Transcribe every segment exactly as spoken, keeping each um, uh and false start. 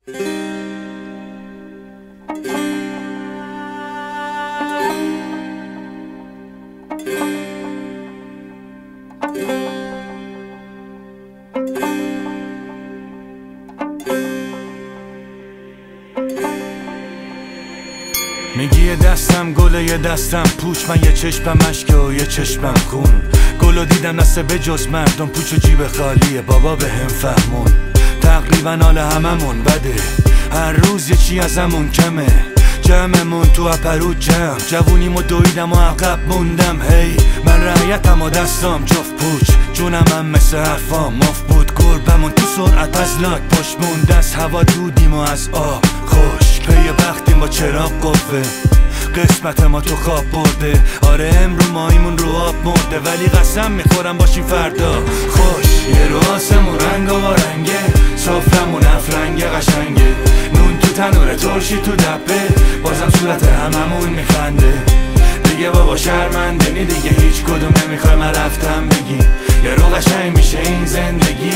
میگی یه دستم گله یه دستم پوچ، من یه چشمم اشکه و یه چشمم خون. گلو دیدم نسه به جز مردم پوچ و جیب خالیه، بابا به هم فهمون. تقریبا حال هممون بده، هر روز یه چی ازمون کمه. جمعمون تو اپرو جمع، جوونیمو دویدم و عقب موندم. هی من رعیتم و دستام جفت پوچ، جونم هم مثل حرفام مفت بود. گربمون تو سرعت از لاک پشت مونده، از هوا دودیم و از آب خوش. پی بختیم با چراغ قوه، قسمت ما تو خواب برده. آره امرو مایمون رو آب مرده، ولی قسم میخورم باشیم فردا خوش. یه رو آسمون رنگ و رنگه، سفرمون افرنگ قشنگه. نون تو تنوره ترشی تو دبه، بازم صورت هممون میخنده. دیگه بابا شرمنده نی، دیگه هیچ کدوم نمیخوای من رفتم بگی. یه رو قشنگ میشه این زندگی.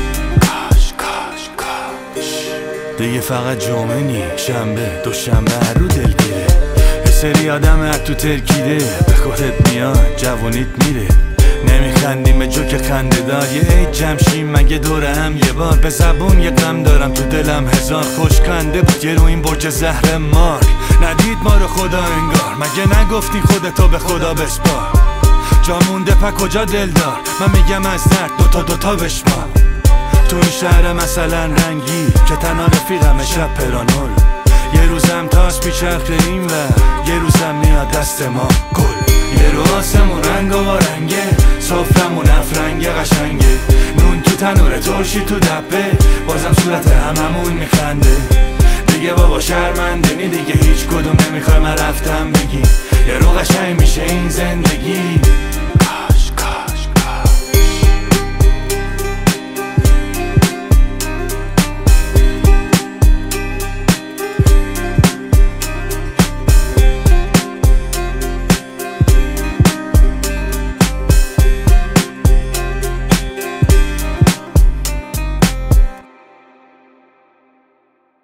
کاش کاش کاش دیگه فقط جمعه نی، شنبه دوشنبه هر رو دلگیره. یه سری آدم هر تو ترکیده، به خودت میاد جوونیت میره. نمیخندیم به جوک خنده دار، یه عید جمشیم مگه دوره هم یه بار. به زبون یه غم دارم تو دلم هزار، خوشکنده بود یه رو این برج زهر مارک. ندید ما رو خدا انگار، مگه نگفتین خودتو به خدا بسپار. جا مونده پا کجا دلدار، من میگم از درد دوتا دوتا بشمار. تو این شهر مثلا رنگی که تنها رفیقم شب پرانول. یه روزم تاس بیچرخه این و یه روزم میاد دست ما گل. یه رو آسمون رنگ و رنگه، سفرمون افرنگ قشنگه. نون تو تنوره ترشی تو دبه، بازم صورت هممون میخنده. دیگه بابا شرمنده نی، دیگه هیچ کدوم نمیخوای من رفتم بگی. یه رو قشنگ میشه این زندگی.